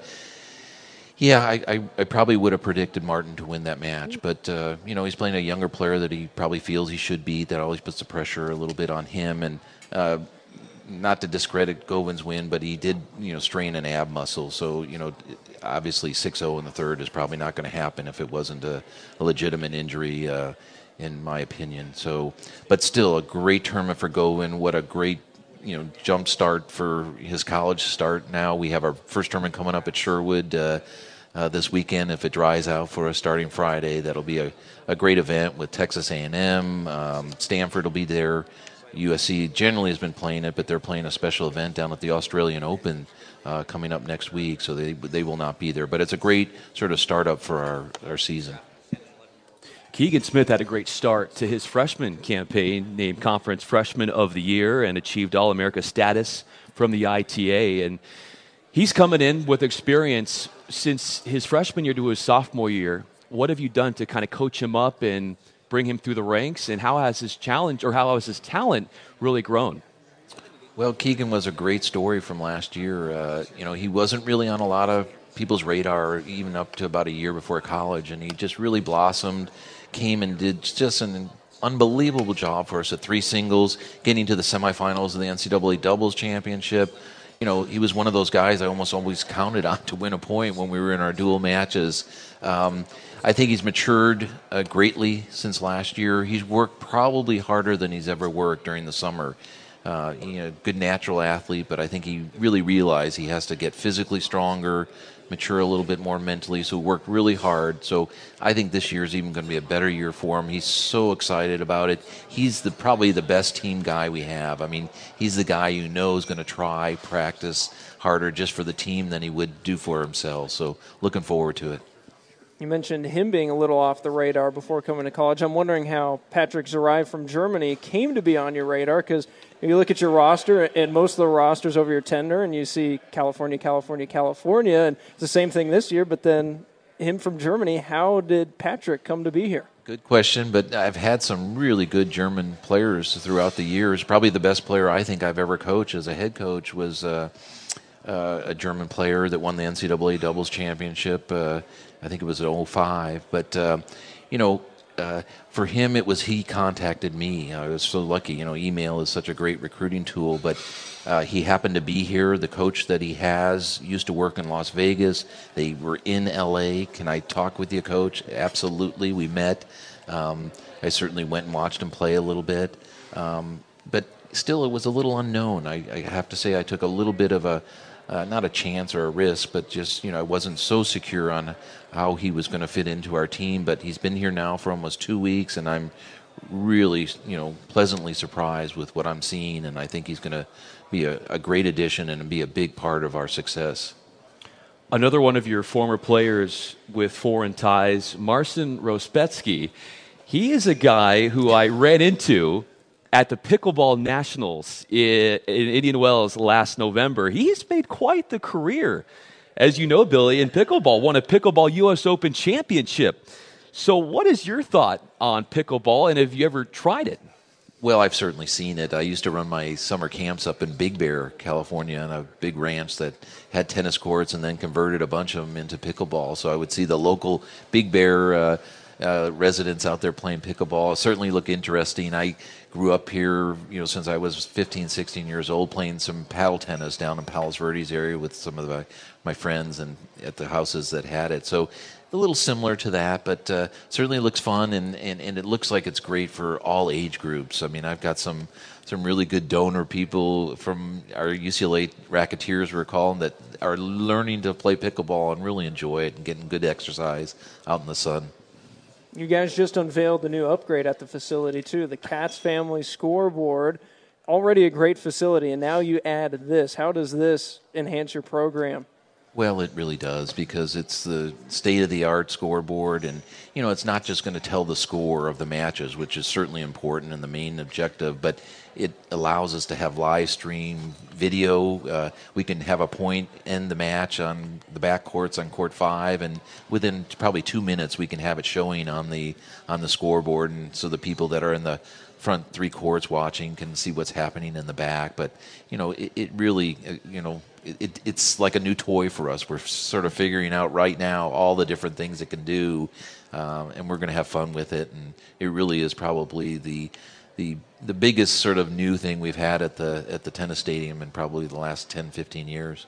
X: yeah, I probably would have predicted Martin to win that match. But, he's playing a younger player that he probably feels he should beat. That always puts the pressure a little bit on him. And not to discredit Govind's win, but he did, strain an ab muscle. So, obviously 6-0 in the third is probably not going to happen if it wasn't a legitimate injury, in my opinion. So, but still a great tournament for Govind. What a great jump start for his college start now. We have our first tournament coming up at Sherwood this weekend. If it dries out for us starting Friday, that'll be a great event with Texas A&M. Stanford will be there. USC generally has been playing it, but they're playing a special event down at the Australian Open coming up next week, so they will not be there. But it's a great sort of startup for our season.
D: Keegan Smith had a great start to his freshman campaign, named Conference Freshman of the Year, and achieved All-America status from the ITA. And he's coming in with experience since his freshman year to his sophomore year. What have you done to kind of coach him up and bring him through the ranks, and how has his talent really grown?
X: Well, Keegan was a great story from last year. He wasn't really on a lot of people's radar even up to about a year before college, and he just really blossomed, came and did just an unbelievable job for us at 3 singles, getting to the semifinals of the NCAA doubles championship. He was one of those guys I almost always counted on to win a point when we were in our dual matches. I think he's matured greatly since last year. He's worked probably harder than he's ever worked during the summer. Good natural athlete, but I think he really realized he has to get physically stronger, mature a little bit more mentally, so worked really hard. So I think this year is even going to be a better year for him. He's so excited about it. He's probably the best team guy we have. I mean, he's the guy you know is going to try, practice harder just for the team than he would do for himself. So looking forward to it.
E: You mentioned him being a little off the radar before coming to college. I'm wondering how Patrick Zarai from Germany came to be on your radar, because if you look at your roster, and most of the rosters over your tenure, and you see California, California, California, and it's the same thing this year, but then him from Germany, how did Patrick come to be here?
X: Good question, but I've had some really good German players throughout the years. Probably the best player I think I've ever coached as a head coach was a German player that won the NCAA doubles championship. I think it was in 2005. But, for him, he contacted me. I was so lucky. Email is such a great recruiting tool. But he happened to be here. The coach that he has used to work in Las Vegas. They were in L.A. Can I talk with you, Coach? Absolutely. We met. I certainly went and watched him play a little bit. But still, it was a little unknown. I have to say I took a little bit of not a chance or a risk, but just, I wasn't so secure on how he was going to fit into our team. But he's been here now for almost 2 weeks, and I'm really, pleasantly surprised with what I'm seeing, and I think he's going to be a great addition and be a big part of our success.
D: Another one of your former players with foreign ties, Marcin Rospetsky. He is a guy who I ran into at the Pickleball Nationals in Indian Wells last November. He's made quite the career, as you know, Billy, in pickleball. Won a Pickleball U.S. Open championship. So what is your thought on pickleball, and have you ever tried it?
X: Well, I've certainly seen it. I used to run my summer camps up in Big Bear, California, on a big ranch that had tennis courts and then converted a bunch of them into pickleball. So I would see the local Big Bear residents out there playing pickleball. It certainly looked interesting. I grew up here, since I was 15, 16 years old, playing some paddle tennis down in Palos Verdes area with some of my friends and at the houses that had it. So a little similar to that, but certainly looks fun, and it looks like it's great for all age groups. I mean, I've got some really good donor people from our UCLA Racketeers, we're calling, that are learning to play pickleball and really enjoy it and getting good exercise out in the sun.
E: You guys just unveiled the new upgrade at the facility, too, the Katz Family Scoreboard. Already a great facility, and now you add this. How does this enhance your program?
X: Well, it really does, because it's the state-of-the-art scoreboard, and, it's not just going to tell the score of the matches, which is certainly important and the main objective, but it allows us to have live stream video. We can have a point end the match on the back courts on court 5, and within probably 2 minutes we can have it showing on the scoreboard, and so the people that are in the front 3 courts watching can see what's happening in the back. But it really it's like a new toy for us. We're sort of figuring out right now all the different things it can do, and we're going to have fun with it. And it really is probably the biggest sort of new thing we've had at the tennis stadium in probably the last 10, 15 years.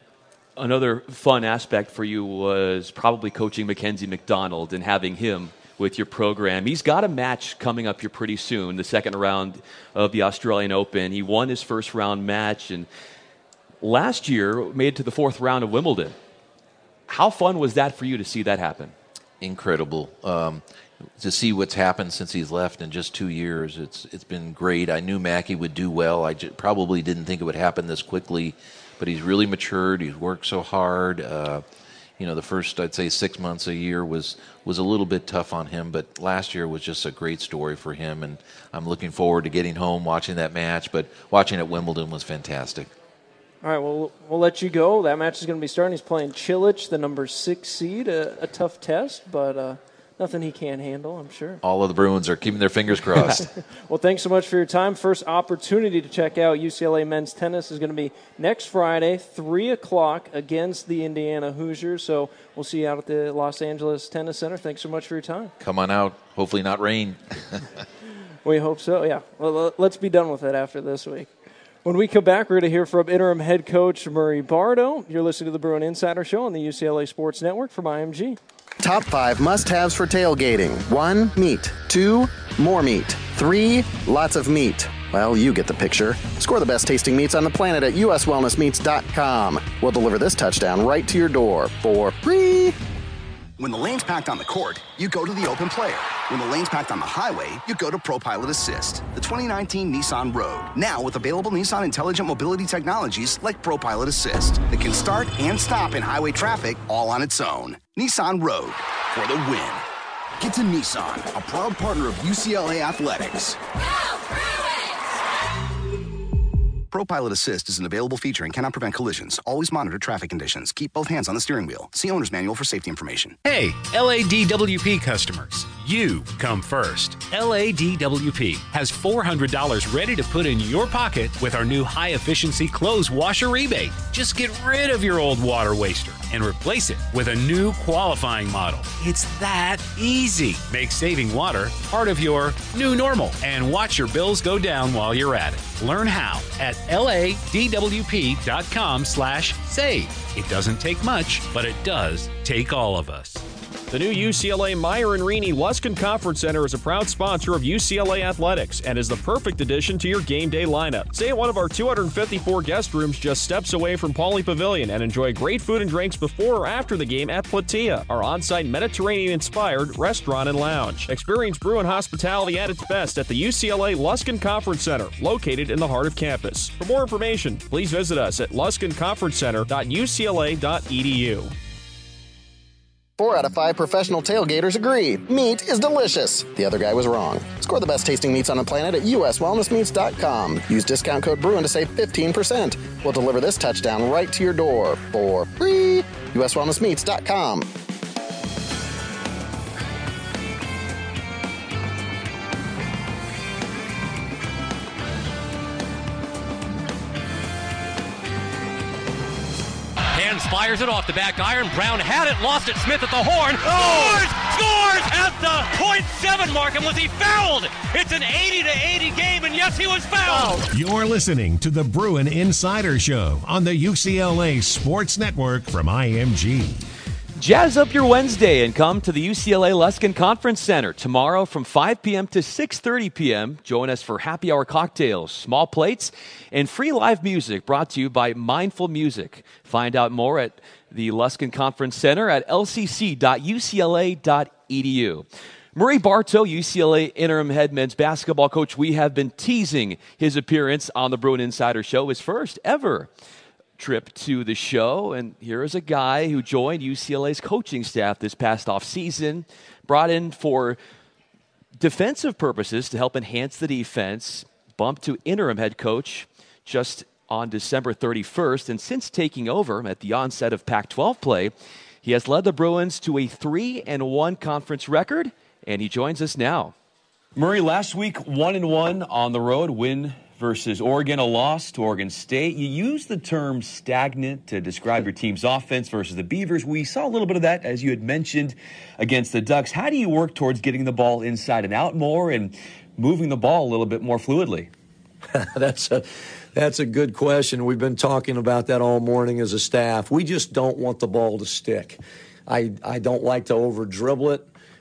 D: Another fun aspect for you was probably coaching Mackenzie McDonald and having him with your program. He's got a match coming up here pretty soon, the second round of the Australian Open. He won his first round match, and last year made it to the fourth round of Wimbledon. How fun was that for you to see that happen?
X: Incredible. To see what's happened since he's left in just 2 years, it's been great. I knew Mackie would do well. I probably didn't think it would happen this quickly, but he's really matured. He's worked so hard. The first, I'd say, 6 months a year was a little bit tough on him, but last year was just a great story for him, and I'm looking forward to getting home, watching that match, but watching at Wimbledon was fantastic.
E: All right, well, we'll let you go. That match is going to be starting. He's playing Cilic, the number 6 seed, a tough test, but nothing he can't handle, I'm sure.
X: All of the Bruins are keeping their fingers crossed.
E: Well, thanks so much for your time. First opportunity to check out UCLA men's tennis is going to be next Friday, 3 o'clock, against the Indiana Hoosiers. So we'll see you out at the Los Angeles Tennis Center. Thanks so much for your time.
X: Come on out. Hopefully not rain.
E: We hope so, yeah. Well, let's be done with it after this week. When we come back, we're going to hear from interim head coach Murray Bardo. You're listening to the Bruin Insider Show on the UCLA Sports Network from IMG.
C: Top 5 must-haves for tailgating. 1, meat. 2, more meat. 3, lots of meat. Well, you get the picture. Score the best tasting meats on the planet at uswellnessmeats.com. We'll deliver this touchdown right to your door for free.
M: When the lane's packed on the court, you go to the open player. When the lane's packed on the highway, you go to ProPilot Assist, the 2019 Nissan Rogue. Now with available Nissan intelligent mobility technologies like ProPilot Assist that can start and stop in highway traffic all on its own. Nissan Rogue, for the win. Get to Nissan, a proud partner of UCLA Athletics. ProPilot Assist is an available feature and cannot prevent collisions. Always monitor traffic conditions. Keep both hands on the steering wheel. See owner's manual for safety information.
P: Hey, LADWP customers, you come first. LADWP has $400 ready to put in your pocket with our new high-efficiency clothes washer rebate. Just get rid of your old water waster and replace it with a new qualifying model. It's that easy. Make saving water part of your new normal and watch your bills go down while you're at it. Learn how at LADWP.com/save. It doesn't take much, but it does take all of us.
F: The new UCLA Myron Reaney Luskin Conference Center is a proud sponsor of UCLA Athletics and is the perfect addition to your game day lineup. Stay at one of our 254 guest rooms just steps away from Pauley Pavilion and enjoy great food and drinks before or after the game at Platea, our on-site Mediterranean-inspired restaurant and lounge. Experience Bruin hospitality at its best at the UCLA Luskin Conference Center, located in the heart of campus. For more information, please visit us at luskinconferencecenter.ucla.edu.
C: 4 out of 5 professional tailgaters agree. Meat is delicious. The other guy was wrong. Score the best tasting meats on the planet at uswellnessmeats.com. Use discount code BRUIN to save 15%. We'll deliver this touchdown right to your door for free. uswellnessmeats.com.
B: Fires it off the back iron. Brown had it, lost it. Smith at the horn. Scores at the .7 mark. And was he fouled? It's an 80-80 game, and yes, he was fouled.
A: You're listening to the Bruin Insider Show on the UCLA Sports Network from IMG.
D: Jazz up your Wednesday and come to the UCLA Luskin Conference Center tomorrow from 5 p.m. to 6:30 p.m. Join us for happy hour cocktails, small plates, and free live music brought to you by Mindful Music. Find out more at the Luskin Conference Center at lcc.ucla.edu. Murray Bartow, UCLA interim head men's basketball coach, we have been teasing his appearance on the Bruin Insider Show, his first ever trip to the show, and here is a guy who joined UCLA's coaching staff this past offseason, brought in for defensive purposes to help enhance the defense, bumped to interim head coach just on December 31st, and since taking over at the onset of Pac-12 play, he has led the Bruins to a 3-1 conference record, and he joins us now. Murray, last week 1-1 on the road, win versus Oregon, a loss to Oregon State. You used the term stagnant to describe your team's offense versus the Beavers. We saw a little bit of that, as you had mentioned, against the Ducks. How do you work towards getting the ball inside and out more and moving the ball a little bit more fluidly?
G: That's a good question. We've been talking about that all morning as a staff. We just don't want the ball to stick. I don't like to over-dribble it.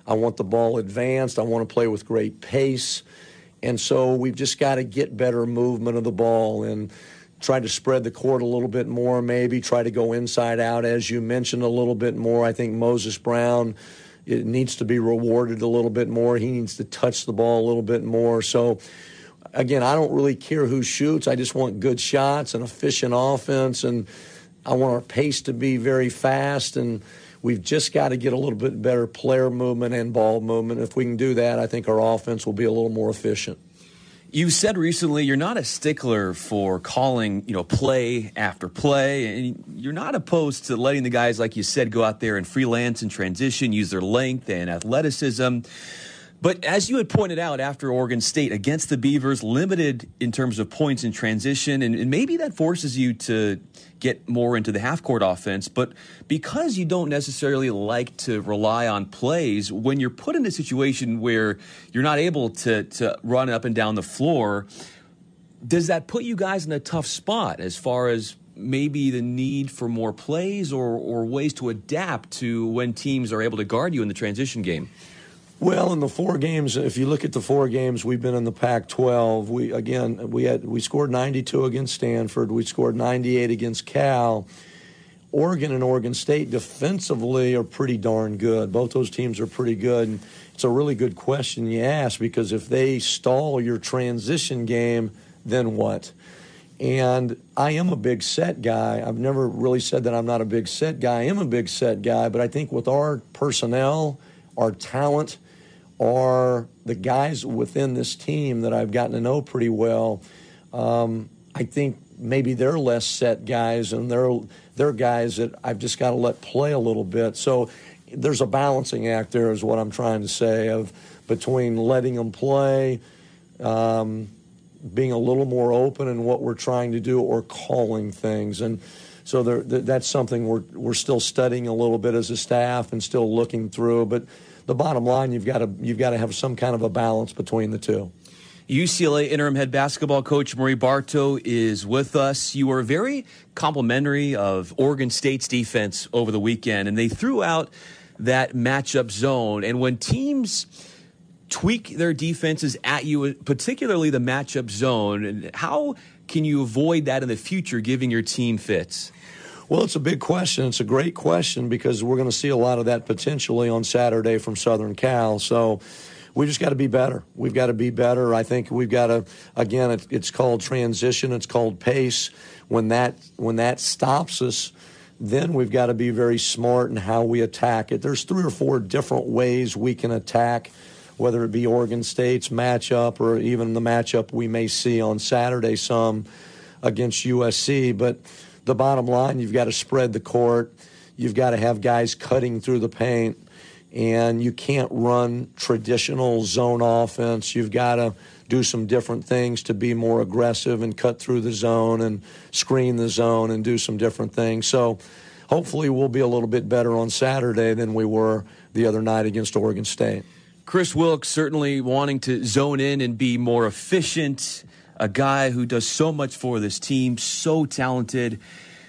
G: I want the ball advanced. I want to play with great pace. And so we've just got to get better movement of the ball and try to spread the court a little bit more, maybe try to go inside out, as you mentioned, a little bit more. I think Moses Brown, it needs to be rewarded a little bit more. He needs to touch the ball a little bit more. So, again, I don't really care who shoots. I just want good shots and efficient offense, and I want our pace to be very fast, and we've just got to get a little bit better player movement and ball movement. If we can do that, I think our offense will be a little more efficient.
D: You said recently you're not a stickler for calling, play after play, and you're not opposed to letting the guys, like you said, go out there and freelance and transition, use their length and athleticism. But as you had pointed out after Oregon State, against the Beavers, limited in terms of points in transition, and maybe that forces you to get more into the half-court offense. But because you don't necessarily like to rely on plays, when you're put in a situation where you're not able to run up and down the floor, does that put you guys in a tough spot as far as maybe the need for more plays or ways to adapt to when teams are able to guard you in the transition game?
G: Well, in the 4 games, if you look at the 4 games we've been in the Pac-12, we scored 92 against Stanford, we scored 98 against Cal. Oregon and Oregon State defensively are pretty darn good. Both those teams are pretty good. And it's a really good question you ask, because if they stall your transition game, then what? And I am a big set guy. I've never really said that I'm not a big set guy. I am a big set guy, but I think with our personnel, our talent, are the guys within this team that I've gotten to know pretty well. I think maybe they're less set guys, and they're guys that I've just got to let play a little bit. So there's a balancing act there, is what I'm trying to say, of between letting them play, being a little more open in what we're trying to do, or calling things. And so that's something we're still studying a little bit as a staff and still looking through. But the bottom line, you've got to have some kind of a balance between the two.
D: UCLA interim head basketball coach Marie Bartow is with us. You were very complimentary of Oregon State's defense over the weekend, and they threw out that matchup zone. And when teams tweak their defenses at you, particularly the matchup zone, how can you avoid that in the future, giving your team fits?
G: Well, it's a big question. It's a great question, because we're going to see a lot of that potentially on Saturday from Southern Cal. So we just got to be better. We've got to be better. I think we've got to, again, it's called transition. It's called pace. When that stops us, then we've got to be very smart in how we attack it. There's 3 or 4 different ways we can attack, whether it be Oregon State's matchup or even the matchup we may see on Saturday some against USC. But the bottom line, you've got to spread the court. You've got to have guys cutting through the paint, and you can't run traditional zone offense. You've got to do some different things to be more aggressive and cut through the zone and screen the zone and do some different things. So hopefully we'll be a little bit better on Saturday than we were the other night against Oregon State.
D: Chris Wilkes certainly wanting to zone in and be more efficient. A guy who does so much for this team, so talented.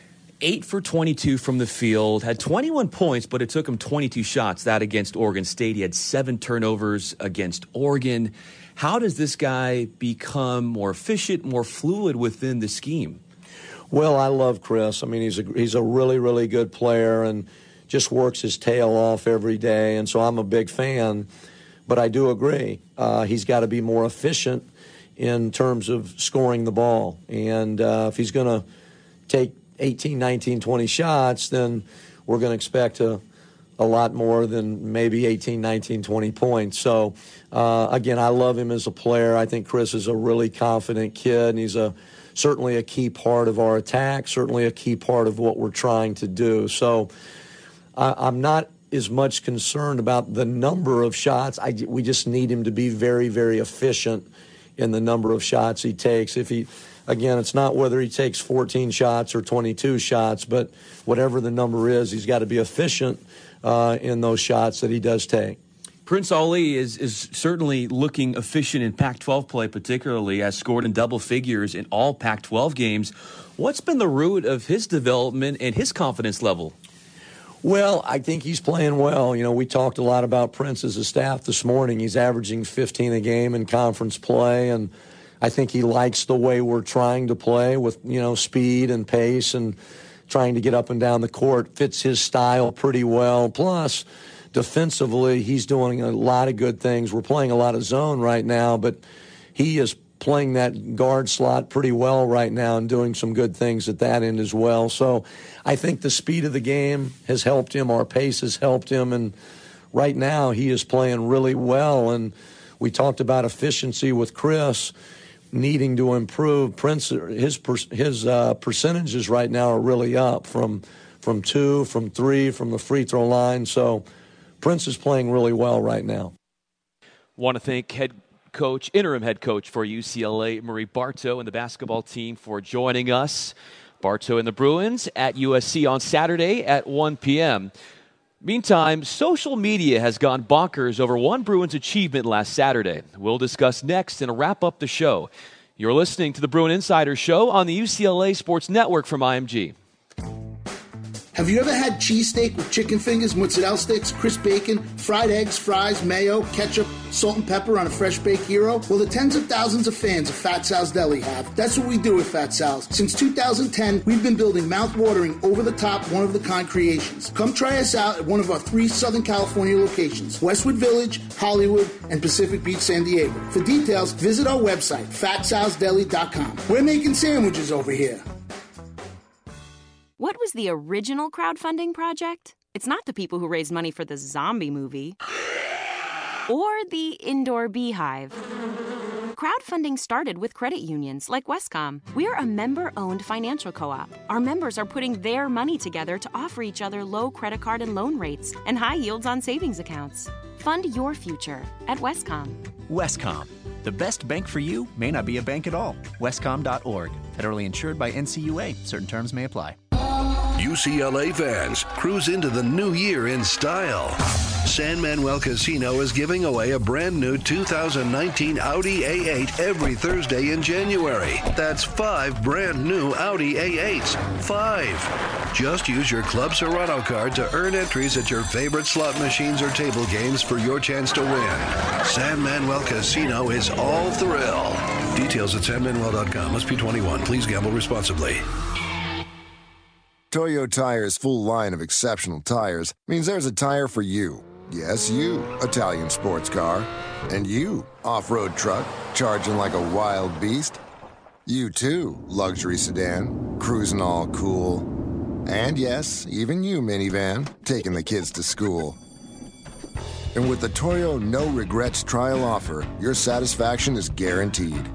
D: 8 for 22 from the field, had 21 points, but it took him 22 shots, that against Oregon State. He had 7 turnovers against Oregon. How does this guy become more efficient, more fluid within the scheme?
G: Well, I love Chris. I mean, he's a really, really good player and just works his tail off every day, and so I'm a big fan. But I do agree. He's got to be more efficient in terms of scoring the ball. And if he's going to take 18, 19, 20 shots, then we're going to expect a lot more than maybe 18, 19, 20 points. So, again, I love him as a player. I think Chris is a really confident kid, and he's certainly a key part of our attack, certainly a key part of what we're trying to do. So I'm not as much concerned about the number of shots. We just need him to be very, very efficient in the number of shots he takes. Again, it's not whether he takes 14 shots or 22 shots, but whatever the number is, he's got to be efficient in those shots that he does take.
D: Prince Ali is certainly looking efficient in Pac-12 play, particularly, has scored in double figures in all Pac-12 games. What's been the root of his development and his confidence level?
G: Well, I think he's playing well. You know, we talked a lot about Prince as a staff this morning. He's averaging 15 a game in conference play, and I think he likes the way we're trying to play with, you know, speed and pace and trying to get up and down the court. Fits his style pretty well. Plus, defensively, he's doing a lot of good things. We're playing a lot of zone right now, but he is playing that guard slot pretty well right now and doing some good things at that end as well. So I think the speed of the game has helped him. Our pace has helped him. And right now he is playing really well. And we talked about efficiency with Chris needing to improve. Prince, his percentages right now are really up from 2, from 3, from the free throw line. So Prince is playing really well right now.
D: Want to thank interim head coach for UCLA, Marie Bartow, and the basketball team for joining us. Bartow and the Bruins at USC on Saturday at 1 p.m. Meantime, social media has gone bonkers over one Bruins achievement last Saturday. We'll discuss next and wrap up the show. You're listening to the Bruin Insider Show on the UCLA Sports Network from IMG.
I: Have you ever had cheesesteak with chicken fingers, mozzarella sticks, crisp bacon, fried eggs, fries, mayo, ketchup, salt and pepper on a fresh baked hero? Well, the tens of thousands of fans of Fat Sal's Deli have. That's what we do at Fat Sal's. Since 2010, we've been building mouth-watering, over-the-top, one-of-the-kind creations. Come try us out at one of our 3 Southern California locations, Westwood Village, Hollywood, and Pacific Beach, San Diego. For details, visit our website, fatsalsdeli.com. We're making sandwiches over here.
K: What was the original crowdfunding project? It's not the people who raised money for the zombie movie or the indoor beehive. Crowdfunding started with credit unions like Westcom. We're a member-owned financial co-op. Our members are putting their money together to offer each other low credit card and loan rates and high yields on savings accounts. Fund your future at Westcom.
L: Westcom. The best bank for you may not be a bank at all. Westcom.org. Federally insured by NCUA. Certain terms may apply.
N: UCLA fans, cruise into the new year in style. San Manuel Casino is giving away a brand new 2019 Audi A8 every Thursday in January. That's 5 brand new Audi A8s. 5. Just use your Club Serrano card to earn entries at your favorite slot machines or table games for your chance to win. San Manuel Casino is all thrill. Details at sanmanuel.com. Must be 21. Please gamble responsibly.
Y: Toyo Tire's full line of exceptional tires means there's a tire for you. Yes, you, Italian sports car. And you, off-road truck, charging like a wild beast. You too, luxury sedan, cruising all cool. And yes, even you, minivan, taking the kids to school. And with the Toyo No Regrets trial offer, your satisfaction is guaranteed.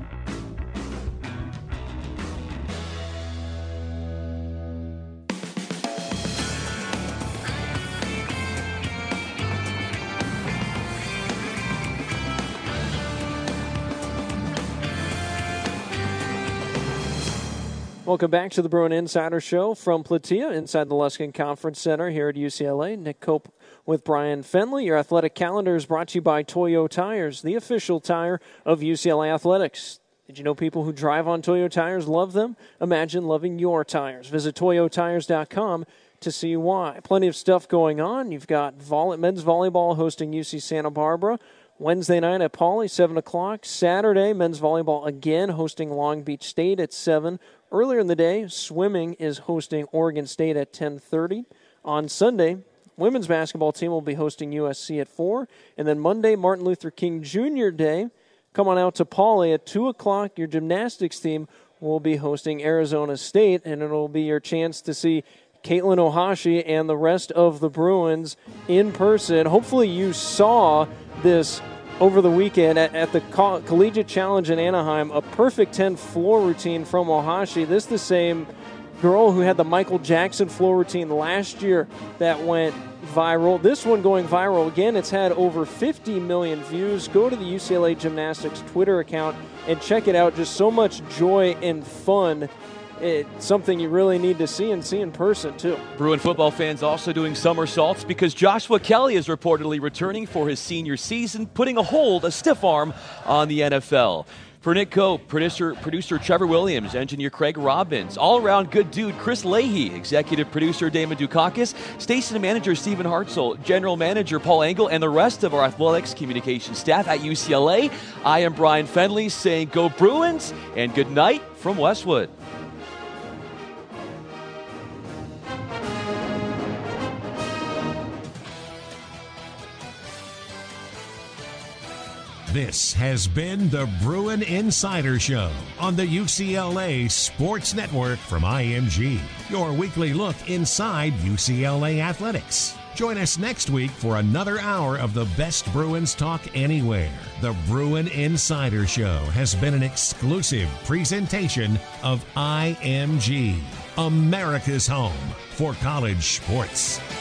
E: Welcome back to the Bruin Insider Show from Platea inside the Luskin Conference Center here at UCLA. Nick Cope with Brian Fenley. Your athletic calendar is brought to you by Toyo Tires, the official tire of UCLA Athletics. Did you know people who drive on Toyo Tires love them? Imagine loving your tires. Visit toyotires.com to see why. Plenty of stuff going on. You've got men's volleyball hosting UC Santa Barbara. Wednesday night at Pauley, 7 o'clock. Saturday, men's volleyball again hosting Long Beach State at 7. Earlier in the day, swimming is hosting Oregon State at 10:30. On Sunday, women's basketball team will be hosting USC at 4. And then Monday, Martin Luther King Jr. Day. Come on out to Pauley at 2 o'clock. Your gymnastics team will be hosting Arizona State, and it'll be your chance to see Caitlin Ohashi and the rest of the Bruins in person. Hopefully you saw this over the weekend at the Collegiate Challenge in Anaheim, a perfect 10 floor routine from Ohashi. This is the same girl who had the Michael Jackson floor routine last year that went viral. This one going viral again. It's had over 50 million views. Go to the UCLA Gymnastics Twitter account and check it out. Just so much joy and fun. It's something you really need to see and see in person, too.
D: Bruin football fans also doing somersaults because Joshua Kelly is reportedly returning for his senior season, putting a stiff arm on the NFL. For Nick Cope, producer Trevor Williams, engineer Craig Robbins, all-around good dude Chris Leahy, executive producer Damon Dukakis, station manager Stephen Hartzell, general manager Paul Engel, and the rest of our athletics communication staff at UCLA, I am Brian Fenley saying go Bruins and good night from Westwood.
A: This has been the Bruin Insider Show on the UCLA Sports Network from IMG, your weekly look inside UCLA athletics. Join us next week for another hour of the best Bruins talk anywhere. The Bruin Insider Show has been an exclusive presentation of IMG, America's home for college sports.